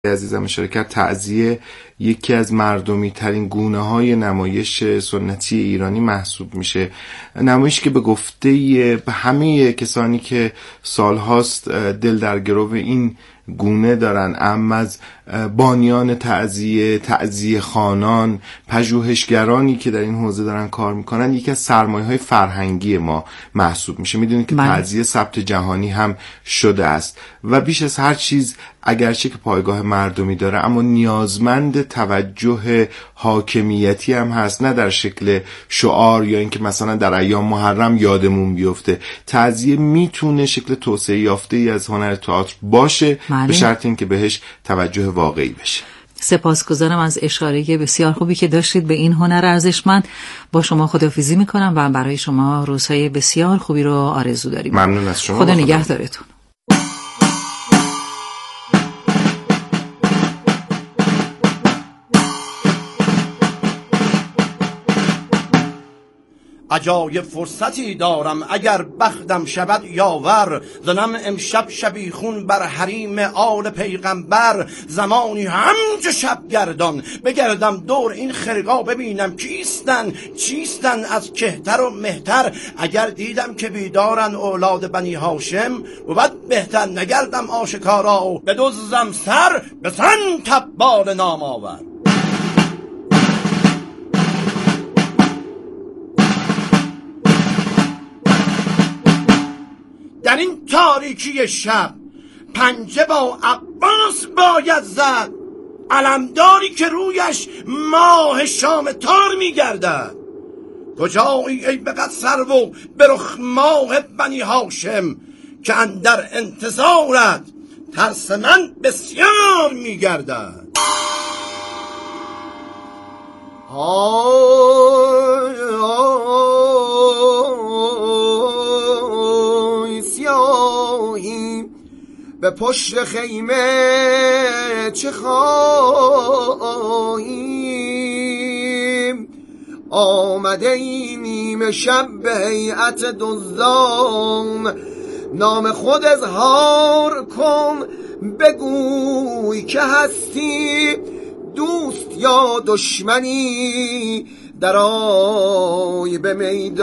عزیزم اشاره کرد، تعزیه یکی از مردمی ترین گونه های نمایش سنتی ایرانی محسوب میشه. نمایش که به گفته به همه کسانی که سالهاست دل در گرو این گونه دارن، اما از بانیان تعزیه خانان، پژوهشگرانی که در این حوزه دارن کار میکنن، یکی از سرمایه‌های فرهنگی ما محسوب میشه. میدونید که تعزیه ثبت جهانی هم شده است و بیش از هر چیز اگرچه که پایگاه مردمی داره اما نیازمند توجه حاکمیتی هم هست، نه در شکل شعار یا اینکه مثلا در ایام محرم یادمون بیفته. تعزیه میتونه شکل توسعه یافته‌ای از هنر تئاتر باشه به شرط اینکه بهش توجه واقعی بشه. سپاسگزارم از اشاره بسیار خوبی که داشتید به این هنر ارزشمند. با شما خداحافظی میکنم و برای شما روزهای بسیار خوبی رو آرزو داریم. ممنون از شما. خدا نگهدارتون. عجایب فرصتی دارم اگر بختم شود یاور، زنم امشب شبیخون بر حریم آل پیغمبر. زمانی همچو شبگردان بگردم دور این خرقا، ببینم کیستن چیستن از کهتر و مهتر. اگر دیدم که بیدارن اولاد بنی هاشم، و بعد بهتر نگردم آشکارا، بدزدم سر بسن تبال نام آور. در این تاریکی شب پنجه با عباس باید زد، علمداری که رویش ماه شام تار میگردد. کجایی ای به قد سرو و به رخ ماه بنی هاشم، که اندر انتظارت ترس من بسیار میگردد. سیاهی به پشت خیمه چه خواهیم، آمده ای نیمه شب به هیئت دزدان. نام خود اظهار کن، بگوی که هستی دوست یا دشمنی، درآی به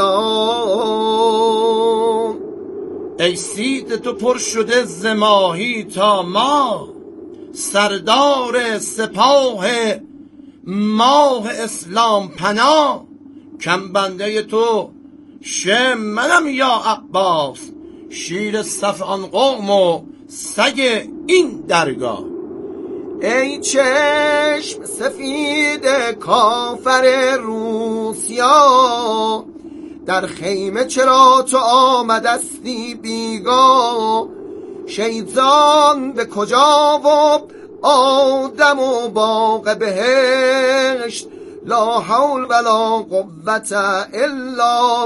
میدان. ای سید تو پر شده ز ماهی تا ما، سردار سپاه ماه اسلام پناه. کم بنده تو شه منم یا عباس، شیر صف آن قوم و سگ این درگاه. ای چشم سفید کافر روسیا، در خیمه چرا تو آمدستی بیگاه؟ شیطان به کجا و آدم و باغ بهشت، لا حول ولا قوة الا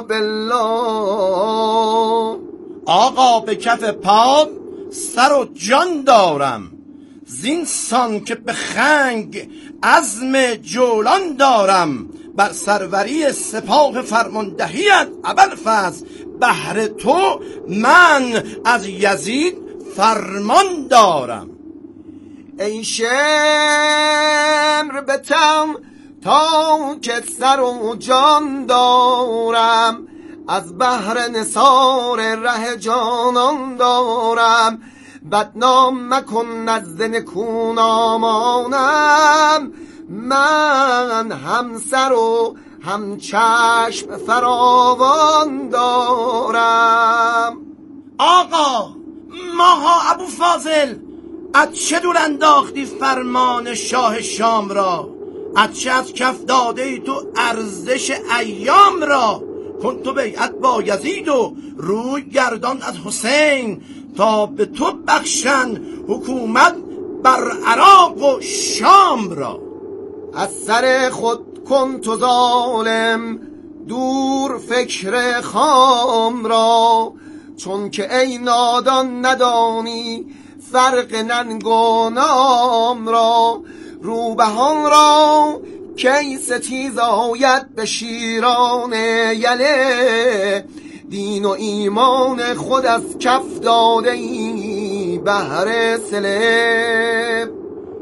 بالله. آقا به کف پا سر و جان دارم، زینسان که به خنگ عزم جولان دارم. بر سروری سپاه فرماندهیت ابوالفضل، بهر تو من از یزید فرمان دارم. ای شمر بتم تا که سر و جان دارم، از بهر نثار ره جانان دارم. بدنام مکن نزد نکونامانم، من هم سر و هم چشم فراوان دارم. آقا ماها ابوالفضل، از چه دور انداختی فرمان شاه شام را؟ از چه از کف داده ای تو ارزش ایام را؟ کن تو بیعت با یزید و روی گردان از حسین، تا به تو بخشن حکومت بر عراق و شام را. از سر خود کن تو ظالم دور فکر خام را، چون که ای نادان ندانی فرق ننگ و نام را. روبهان را کی ستیز آید به شیران یله، دین و ایمان خود از کف داده ای بهر سلب.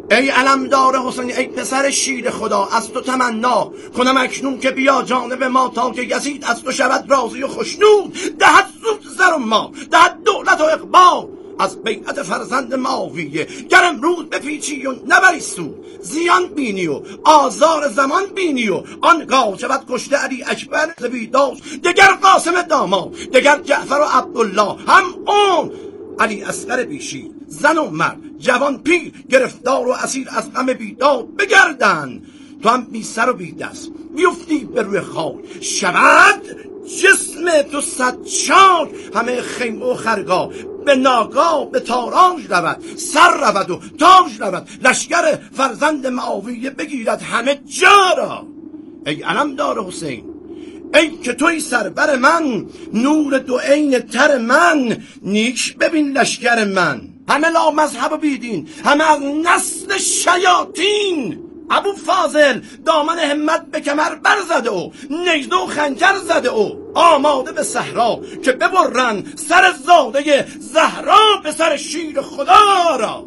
ای علمدار حسین، ای پسر شیر خدا، از تو تمنا کنم اکنون که بیا جانب ما، تا که یزید از تو شود راضی و خوشنود. دهد زود زر و مال، دهد دولت و اقبال از بیعت فرزند ماویه. گر امروز بپیچی و نبری سود، زیان بینی و آزار زمان بینی و آنگاه شود کشته علی اکبر ز بیداد. دگر قاسم داماد، دگر جعفر و عبدالله، هم اون علی اصغر بیشی، زن و مرد، جوان پیر، گرفتار و اسیر از غم بیداد بگردن. تو هم بی سر و بی دست بیفتی به روی خاک، شود جسم تو صد چاک. همه خیمه و خرگاه به ناگاه به تاراج رود، سر رود و تاج رود. لشکر فرزند معاویه بگیرد همه جا را. ای علمدار حسین، ای که توی سربر من، نور دو عین تر من. نیک ببین لشکر من، همه لا مذهب و بیدین، همه از نسل شیاطین. ابو فاضل دامن همت به کمر برزده و نیزه و خنجر زده و آماده به صحرا که ببرن سر زاده زهرا به سر شیر خدا را.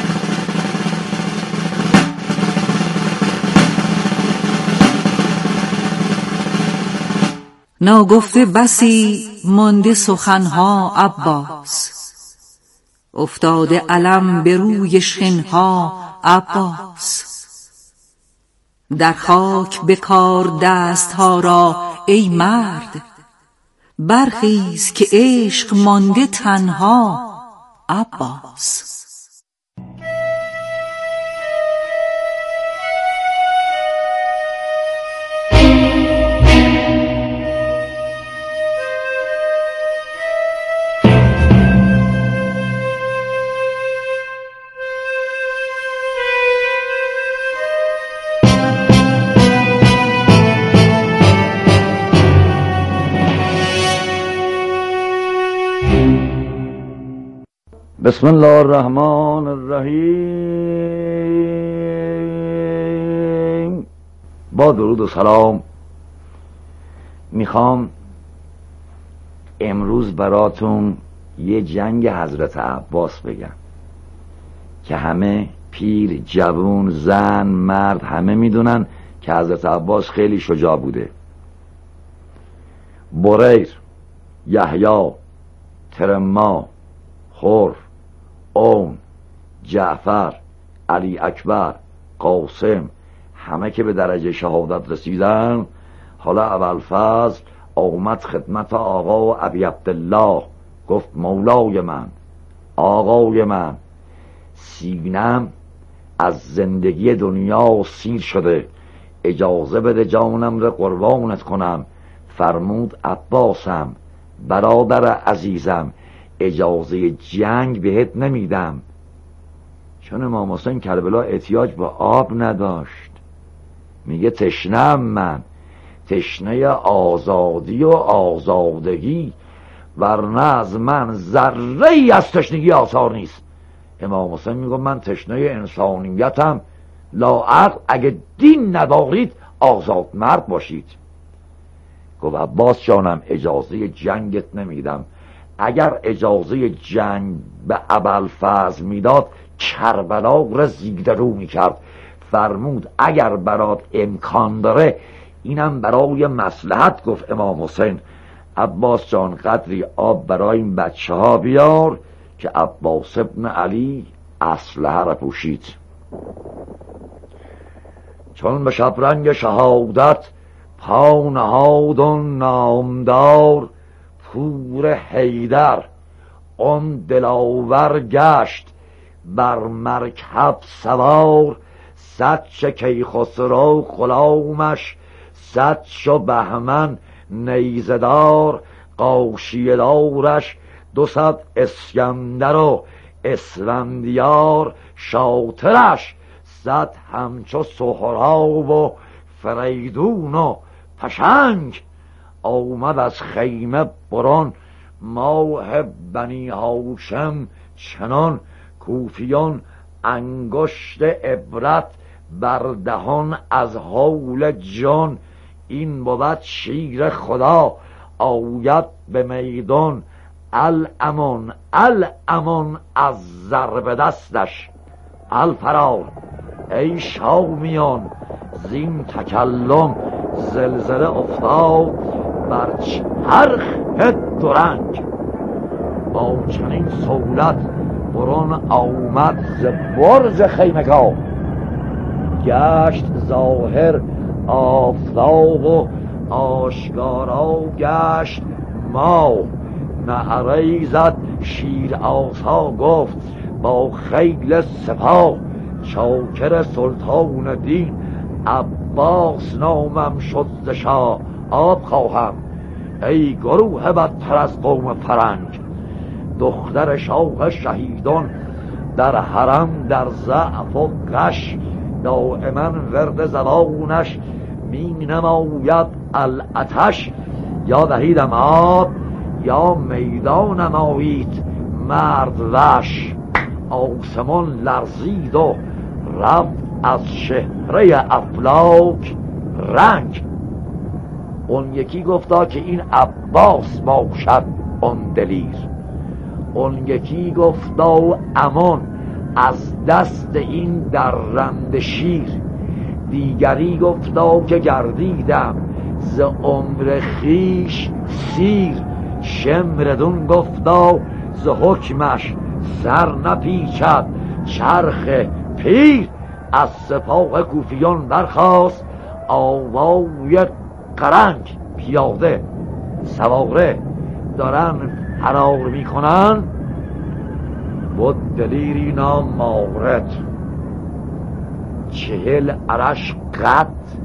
ناگفته بسی مانده سخنها عباس، افتاده علم به روی شنها عباس. در خاک بکار دستها را ای مرد، برخیز که عشق مانده تنها عباس. بسم الله الرحمن الرحیم. با درود و سلام میخوام امروز براتون یه جنگ حضرت عباس بگم که همه پیر، جوون، زن، مرد همه میدونن که حضرت عباس خیلی شجاع بوده. بریر، یحیی، ترما، خرف، اون، جعفر، علی اکبر، قاسم، همه که به درجه شهادت رسیدن. حالا ابوالفضل آمد خدمت آقا ابی عبدالله، گفت مولای من، آقای من، سینم از زندگی دنیا سیر شده، اجازه بده جانم را قربانت کنم. فرمود عباسم، برادر عزیزم، اجازه جنگ بهت نمیدم. چون امام حسین کربلا احتیاج به آب نداشت، میگه تشنه‌ام من، تشنه آزادی و آزادگی، ورنه از من ذره ای از تشنگی آثار نیست. امام حسین میگه من تشنه انسانیتم، لاعقل اگه دین ندارید آزاد مرد باشید. گفت عباس جانم اجازه جنگت نمیدم. اگر اجازه جنگ به ابوالفضل میداد کربلا را زیگدرو میکرد. فرمود اگر برات امکان داره اینم برای مصلحت. گفت امام حسین عباس جان قدری آب برای این بچه ها بیار که عباس ابن علی اسلحه را پوشید. چون به شبرنگ شهادت پا نهاد و نامدار، پور حیدر آن دلاور گشت بر مرکب سوار. صد چه کیخسرو غلامش، صد شو بهمن نیزدار. غاشیه دارش 200 اسکندر و اسفندیار. شاطرش 100 همچو سهراب و فریدون و پشنگ. آمد از خیمه بران ماه بنی هاشم چنان. کوفیان انگشت عبرت بر دهان از حول جان. این بود شیر خدا آید به میدان. الامان الامان از ضرب دستش الفرار ای شامیان زین تکلم زلزله افتاد بر چرخ درنگ. با چنین سهولت برون آمد ز برج خیمگاه. گشت ظاهر آفتاب و آشکارا گشت ماه. نعره زد شیر آسا گفت با خیل سپاه. چاکر سلطان دین عباس نامم شد ز شاه. آب خواهم ای گروه بدتر از قوم فرنگ. دختر شاه شهیدان در حرم در ضعف و غش. دائما ورد زبانش می نماید العطش. یا دهیدم آب یا میدان نمایید مرد وش. آسمان لرزید و رفت از چهره افلاک رنگ. اون یکی گفتا که این عباس باشد اون دلیر. اون یکی گفتا امان از دست این درنده شیر. دیگری گفتا که گردیدم ز عمر خیش سیر. شمردون گفتا ز حکمش سر نپیچد چرخ پیر. از سپاه کوفیان برخاست آوای قرنگ. پیاده سواره دارن فرار میکنن. بود دلیری نام مورد 40 عرش قد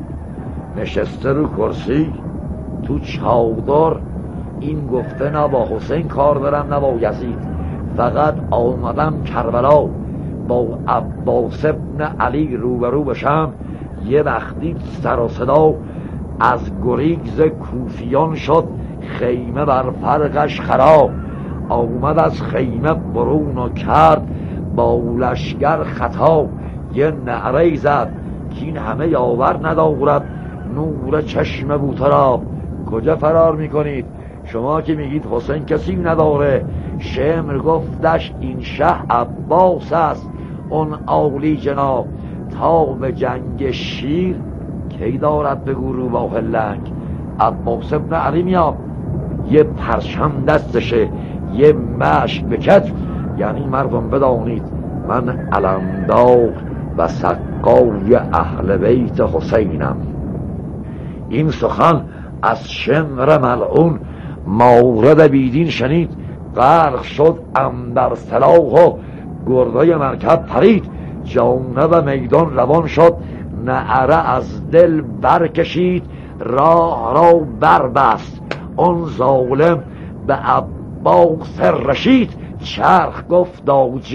نشسته رو کرسی تو چادر. این گفته نه با حسین کار دارم نه با یزید. فقط آمدم کربلا با عباس ابن علی روبرو بشم. یه وقتی سر و صدا از گریز کوفیان شد. خیمه بر فرقش خراب آمد از خیمه برون و کرد با لشگر خطا. یه نعره زد که این همه یاور ندارد نور چشم بوتراب. کجا فرار میکنید شما که میگید حسین کسی نداره؟ شمر گفتش این شه عباس است اون عالی جناب. تا به جنگ شیر کی دارد بگو رو با لنگ. عباس ابن علی میاد یه پرچم دستشه یه مشک به کتف. یعنی مردم بدانید من علمدار و سقای اهل بیت حسینم. این سخن از شمر ملعون مورد بیدین شنید. غرق شد اندر سلاح و گردای مرکب پرید. جانب میدان روان شد نعره از دل برکشید. راه را بربست اون ظالم به عباس رشید. چرخ گفت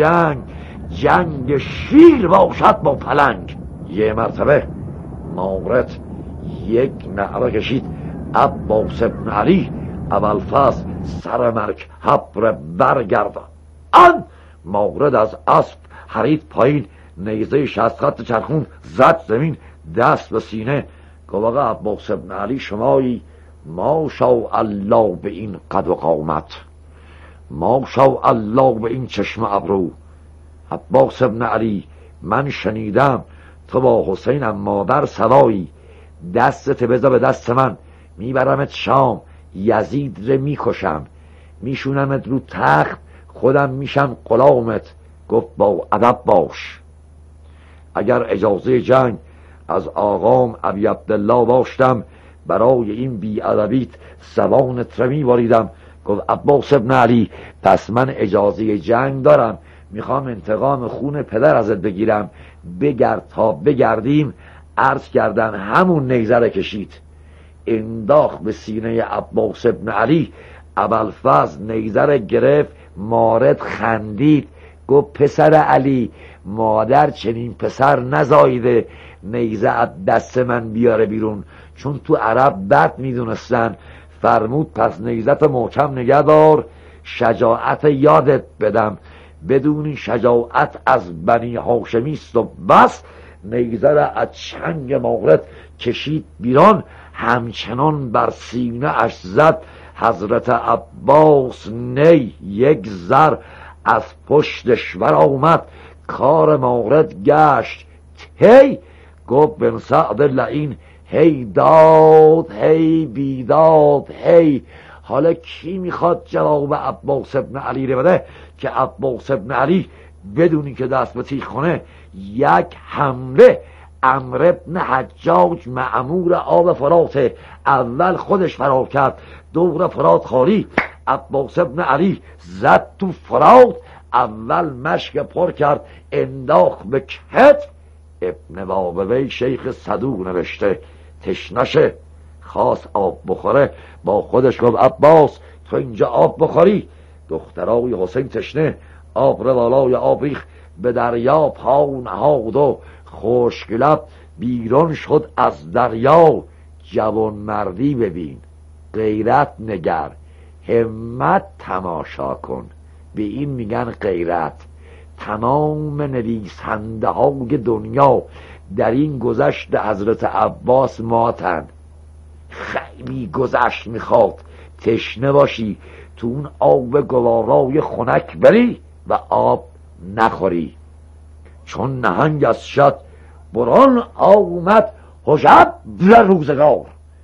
جنگ شیر باشد با پلنگ. یه مرتبه مورد یک نعره کشید. عباس ابن علی ابوالفضل سر مرکب برگردان. مورد از اسب حرید پایین. نیزه 60 خط چرخون زد زمین دست به سینه. گفت آقا عباس ابن علی شمایی ماشاء الله به این قد و قامت. ماشاء الله به این چشم ابرو. عباس ابن علی من شنیدم تو با حسین مادر سوایی. دستت بذار به دست من میبرمت شام. یزید رو میکشم میشونمت رو تخت خودم میشم غلامت. گفت با ادب باش. اگر اجازه جنگ از آقام ابی عبدالله داشتم برای این بی‌ادبیت زبانت رو میبریدم. گفت عباس ابن علی پس من اجازه جنگ دارم. میخوام انتقام خون پدر ازت بگیرم. بگرد تا بگردیم. عرض کردن همون نیزه رو کشید انداخت به سینه عباس ابن علی. ابوالفضل نیزه رو گرفت. مورد خندید گفت پسر علی مادر چنین پسر نزایده نیزه از دست من بیاره بیرون. چون تو عرب بد میدونستن. فرمود پس نیزت محکم نگه دار. شجاعت یادت بدم بدون شجاعت از بنی هاشمی است و بس. نیزه را از چنگ مورد کشید بیرون. همچنان بر سینه اش زد حضرت عباس. نی یک زر از پشتش ور آمد کار مورد گشت هی. گفت بن سعد لعین هی داد هی بیداد هی. حالا کی میخواد جواب عباس ابن علی رو بده که عباس ابن علی بدونی که دست به تیغ کنه یک حمله عمرو ابن حجاج مأمور آب فرات اول خودش فرار کرد، دور فرات خالی. عباس ابن علی زد تو فرات، اول مشک پر کرد انداخت به کتف. ابن بابوی شیخ صدوق نوشته تشنشه خواست آب بخوره، با خودش گفت عباس تو اینجا آب بخوری. دخترای حسین تشنه آب رو بالای آب ریخت، به دریا پا نهاد و خشک لب بیرون شد از دریا. جوان مردی ببین، غیرت نگر، همت تماشا کن، به این میگن غیرت. تمام نویسنده های دنیا در این گذشت حضرت عباس ماتن. خیلی گذشت میخواد تشنه باشی تو اون آب گوارای خنک بری و آب نخوری. چون نهنگ از شد بران آمد حجب روزگار.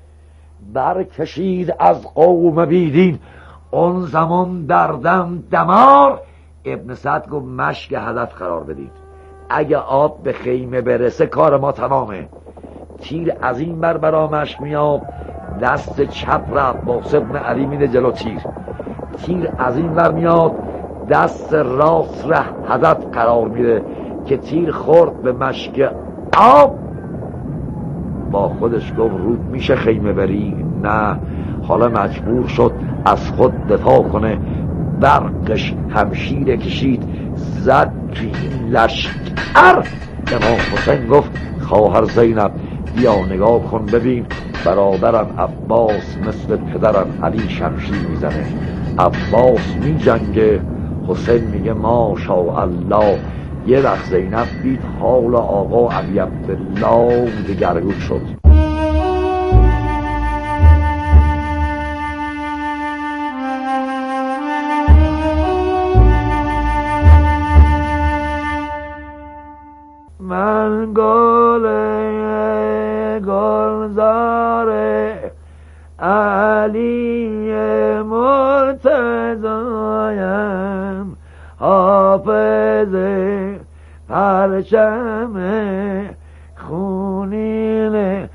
برکشید از قوم بیدین اون زمان دردم دمار. ابن سعد گفت مشک هدف قرار بدید، اگه آب به خیمه برسه کار ما تمامه. تیر از این برا مشک میاد، دست چپ را عباس ابن علی میده جلو تیر از این بر میاد، دست راست را هدف قرار میده که تیر خورد به مشک آب. با خودش گفت رود میشه خیمه بری؟ نه. حالا مجبور شد از خود دفاع کنه، برقش همشیره کشید زد توی لشکر. امام حسین گفت خواهر زینب بیا نگاه کن ببین برادرم عباس مثل پدرم علی شمشیر میزنه. عباس میجنگه، حسین میگه ماشاءالله. یه وقت زینب دید حال آقا ابی عبدالله دگرگون شد. من گلزار علی مرتضایم، حافظ پرچم خونین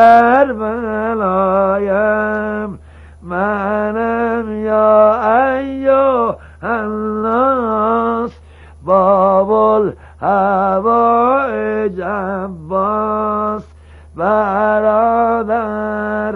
کربلایم. منم یا ایوه الناس بابل هوای عباس. برادر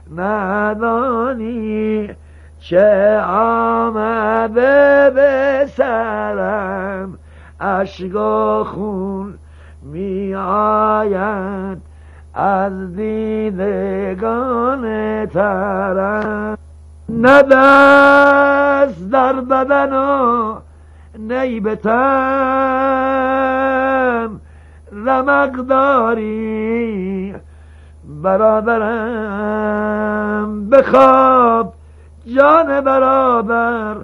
ندانی چه آمده به سرم، اشک و خون می آید از دیدگان ترم. نه دست در بدن و نی به تن رمق داری. برادرم بخواب جان برادر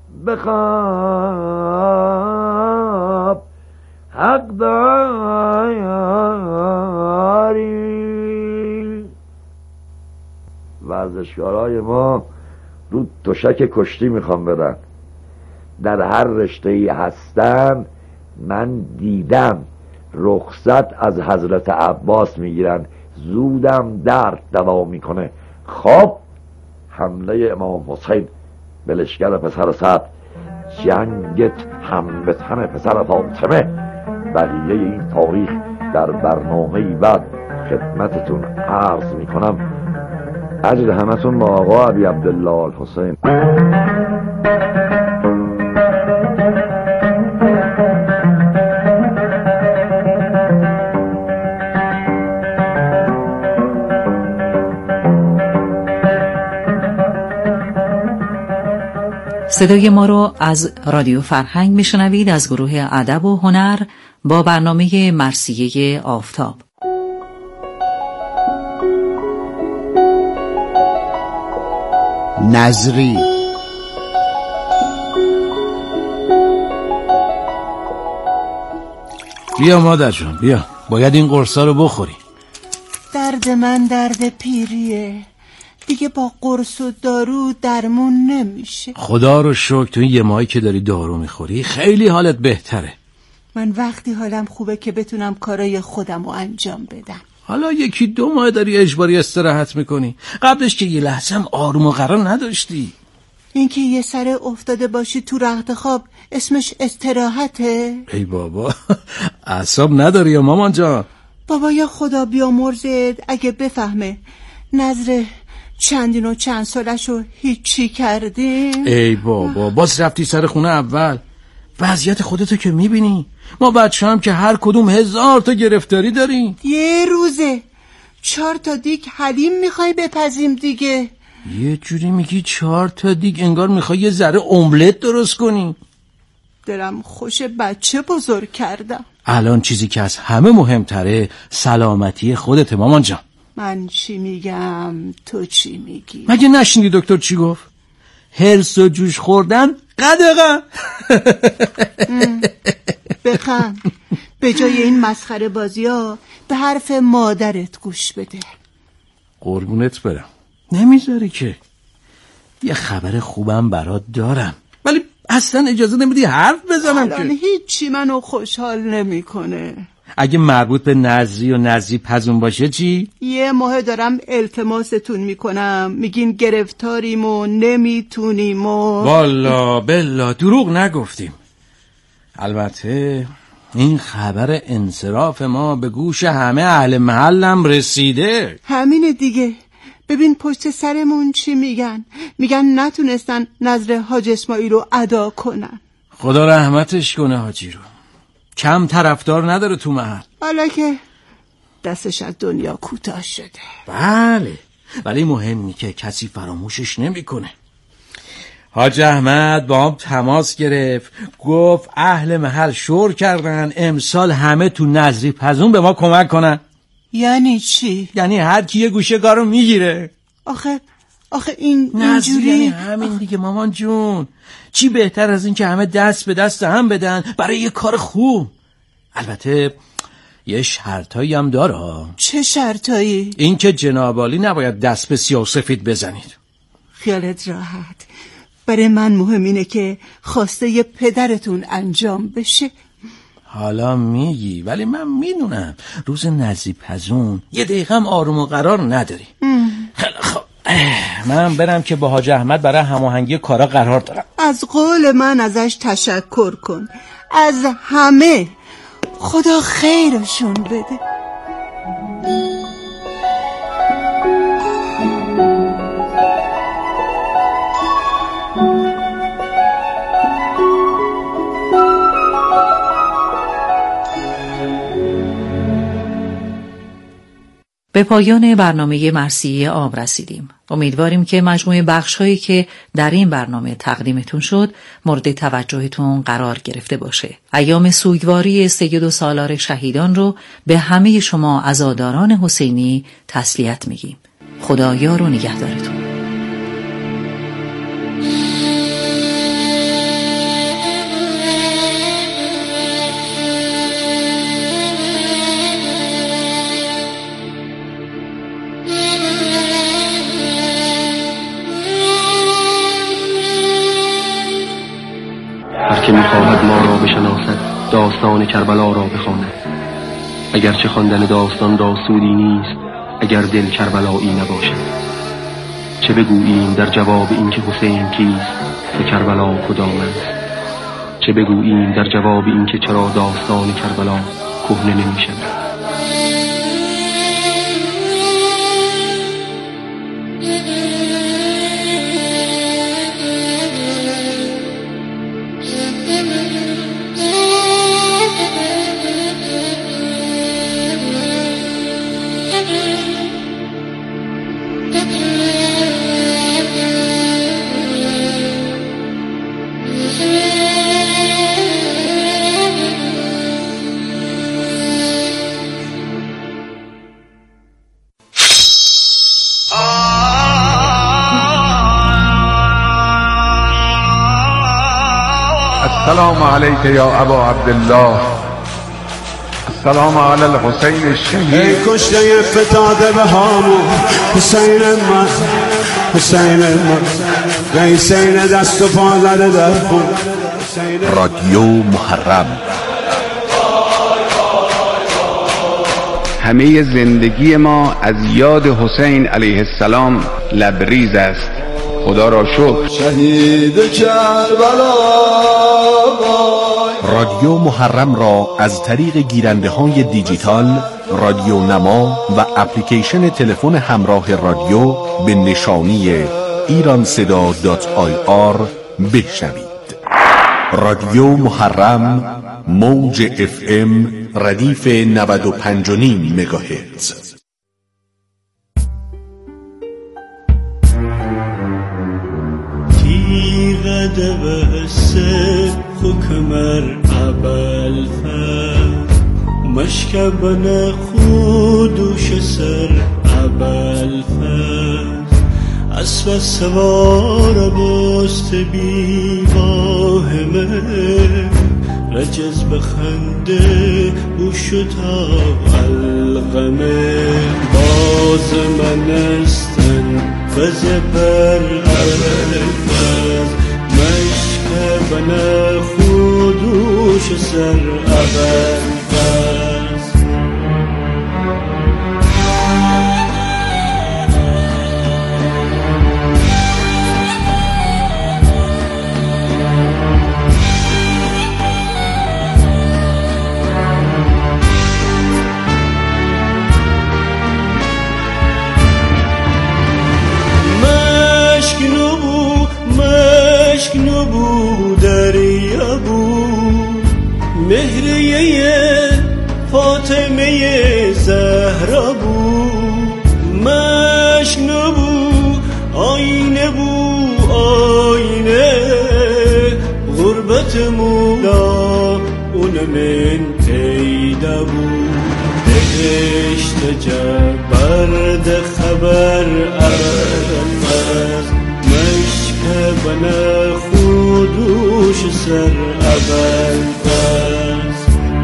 بخواب، حق داری. ورزشکارای ما رو تشک کشتی میخوام بدن، در هر رشته‌ای هستن. من دیدم رخصت از حضرت عباس میگیرن، زودم درد دوا میکنه. خب حمله امام حسین به لشکر پسر سعد، جنگ هم به تن پسر فاطمه، بقیه این تاریخ در برنامه بعد خدمتتون عرض میکنم. اجر همتون با آقا ابی عبدالله الحسین. صدای ما رو از رادیو فرهنگ میشنوید، از گروه ادب و هنر با برنامه مرثیه آفتاب. نظری بیا مادر جون بیا، باید این قرصا رو بخوری. درد من درد پیریه، دیگه با قرص و دارو درمون نمیشه. خدا رو شکر تو این یه ماهی که داری دارو میخوری خیلی حالت بهتره. من وقتی حالم خوبه که بتونم کارای خودم رو انجام بدم. حالا 1-2 ماه داری اجباری استراحت میکنی، قبلش که یه لحظه هم آروم و قرار نداشتی. اینکه یه سر افتاده باشی تو رخت خواب اسمش استراحته؟ ای بابا اعصاب نداری یا مامان جان؟ بابا یا خدا بیامرزت اگه بفهمه نظر چندین و چند سالشو هیچی کردیم. ای بابا باز رفتی سر خونه اول. وضعیت خودتو که میبینی، ما بچه هم که هر کدوم 1000 تا گرفتاری داریم. یه روزه 4 تا دیگ حلیم میخوای بپزیم دیگه. یه جوری میگی 4 تا دیگ، انگار میخوای یه ذره املت درست کنی. دلم خوش بچه بزرگ کردم. الان چیزی که از همه مهمتره سلامتی خودت مامان جان. من چی میگم تو چی میگی؟ مگه نشنیدی دکتر چی گفت؟ هرس و جوش خوردن قدغن. بخند. به جای این مسخره بازی ها به حرف مادرت گوش بده. قربونت برم، نمیذاری که. یه خبر خوبم برات دارم، ولی اصلا اجازه نمیدی حرف بزنم که. الان هیچی منو خوشحال نمیکنه. اگه مربوط به نظری و نظری پزون باشه چی؟ یه ماه دارم التماستون میکنم، میگین گرفتاریم و نمیتونیم و والا بلا دروغ نگفتیم. البته این خبر انصراف ما به گوش همه اهل محلم رسیده. همینه دیگه. ببین پشت سرمون چی میگن. میگن نتونستن نظر حاج اسماعیل رو ادا کنن. خدا رحمتش کنه حاجی رو، کم طرفدار نداره تو محل. حالا که دستش از دنیا کوتاه شده. بله، ولی مهمی که کسی فراموشش نمیکنه. حاج احمد با هم تماس گرفت، گفت اهل محل شور کردن امسال همه تو نظری پزون به ما کمک کنن. یعنی چی؟ یعنی هر کی یه گوشه کارو میگیره. آخه این نظری اینجوری یعنی همین دیگه مامان جون. چی بهتر از این که همه دست به دست هم بدن برای یه کار خوب. البته یه شرطایی هم داره. چه شرطایی؟ این که جناب عالی نباید دست به سیاه و سفید بزنید. خیالت راحت. برای من مهم اینه که خواسته ی پدرتون انجام بشه. حالا میگی، ولی من میدونم روز نزدیک پزون یه دقیقه هم آروم و قرار نداری. خیلی خب من برم که با حاج احمد برای هماهنگی کارا قرار دارم. از قول من ازش تشکر کن، از همه. خدا خیرشون بده. به پایان برنامه مرثیه آب رسیدیم. امیدواریم که مجموعه بخش‌هایی که در این برنامه تقدیمتون شد مورد توجهتون قرار گرفته باشه. ایام سوگواری سید و سالار شهیدان رو به همه شما عزاداران حسینی تسلیت میگیم. خدا یار و نگهدارتون. هر که می‌خواهد ما را بشناسد داستان کربلا را بخواند. اگرچه خواندن داستان را سودی نیست اگر دل کربلایی نباشد. چه بگوییم در جواب اینکه حسین کیست و کربلا کدام است؟ چه بگوییم در جواب اینکه چرا داستان کربلا کهنه نمی‌شود؟ السلام علیک یا ابا عبدالله. السلام علی الحسین الشهید. ای کشته فتاده به هامون حسین من، حسین من، قیسین دست و پا زده در خون. رادیو محرم. همه زندگی ما از یاد حسین علیه السلام لبریز است. خدا را شکر. شهید کربلا. رادیو محرم را از طریق گیرنده های دیجیتال، رادیو نما و اپلیکیشن تلفن همراه رادیو به نشانی ایرانصدا.ir بشنوید. رادیو محرم، موج FM ردیف 95.5 مگاهرتز. تیغ دبسه حکمر عبل فرد مشکبن خودوش سر عبل فرد اسب سوار بست بیواهمه رجز بخنده او شتا الغمه باز منستن فزبر الفز مشکبن خودوش سر الفز. نبو دریا بود مهریه فاطمه زهرا بود. مشک نبو آینه بود آینه غربت مولا اون من پیدا بود. بهشت جبرد خبر از بنا خودوش سر اول پس.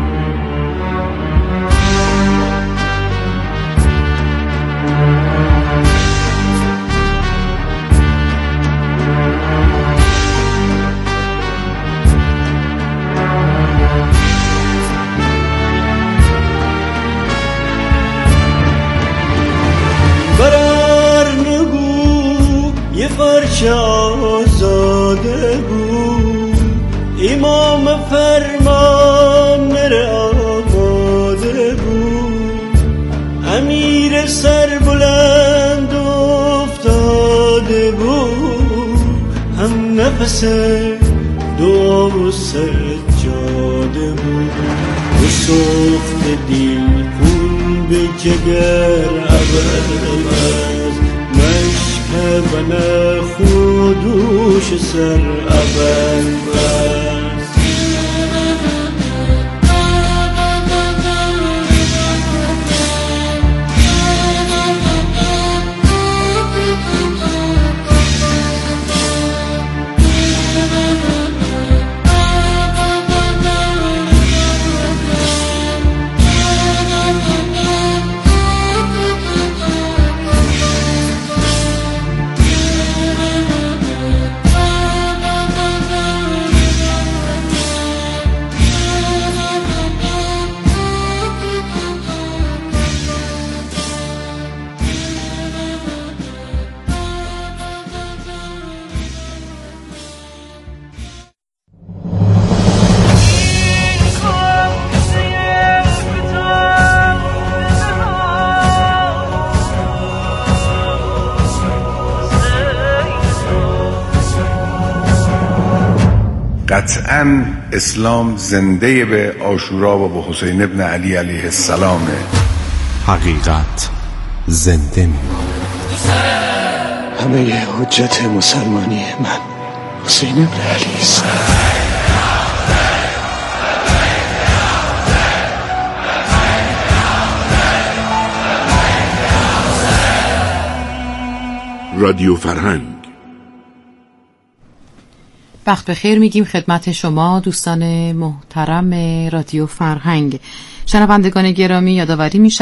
برار نگو یه فرش آزاده بود امام فرمان مر آماده بود. امیر سر بلند افتاده بود هم نفس دعا و سجاده بود. و سخت دل خون به جگر عبد مشکبن خودوش سر اول بس. قطعاً اسلام زنده به عاشورا و به حسین ابن علی علیه السلامه. حقیقت زنده میماند. همه حجت مسلمانی من حسین ابن علی است. رادیو فرهنگ. وقت بخیر میگیم خدمت شما دوستان محترم رادیو فرهنگ. شنوندگان گرامی، یادآوری میشه